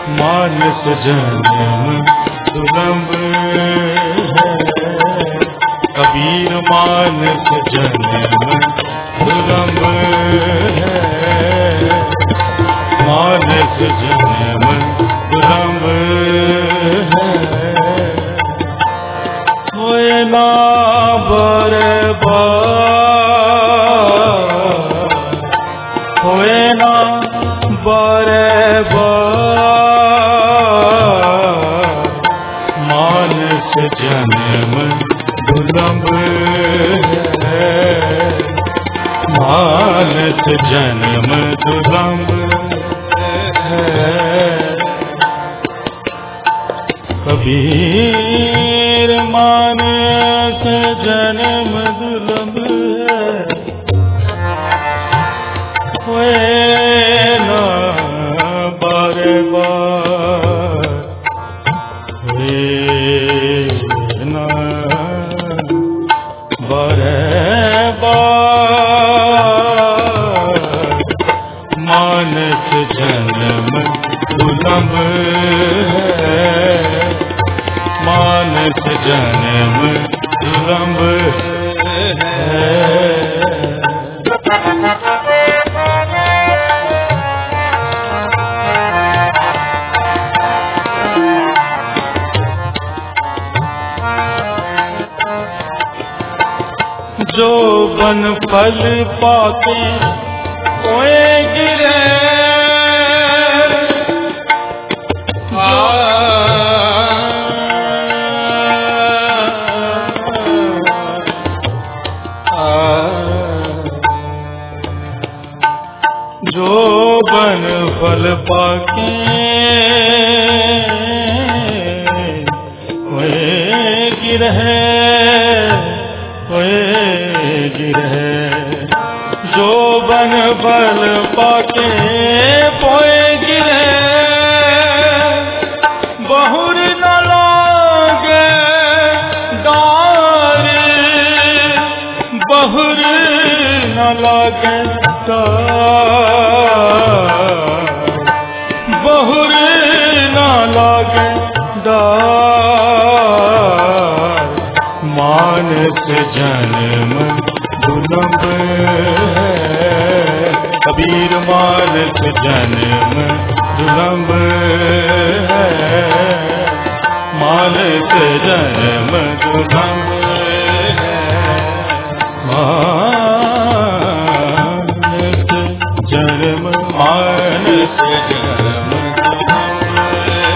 मानस जन्म दुर्लभ है। कबीर मानस जन्म दुर्लभ है। मानस जन्म दुर्लभ है। होए ना बर्बाद, होए ना बर्बाद, मानस जन्म दुर्लभ है। मानस जन्म दुर्लभ है। कबीर मानस जन्म दुर्लभ है। होए ना बर्बाद, होए ना बर्बाद, मानस जन्म दुर्लभ है। मानस जन्म दुर्लभ है। जो बन फल पाके कोए गिरे, जो बन फल पाके कोए गिरे, जो बन फल पाके पोए गिरे, बहुर न लागे डार, बहुर न लागे डार, बहुर न लागे डार, मानस जन्म दुर्लभ है। कबीर मानस जन्म दुर्लभ है। मानस जन्म दुर्लभ है। मानस जन्म, मानस जन्म दुर्लभ है।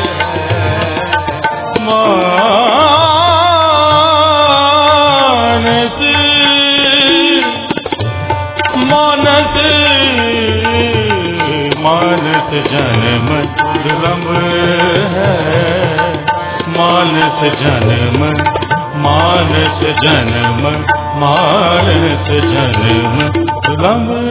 मानस जन्म दुर्लभ है। मानस जन्म, मानस जन्म, मानस जन्म दुर्लभ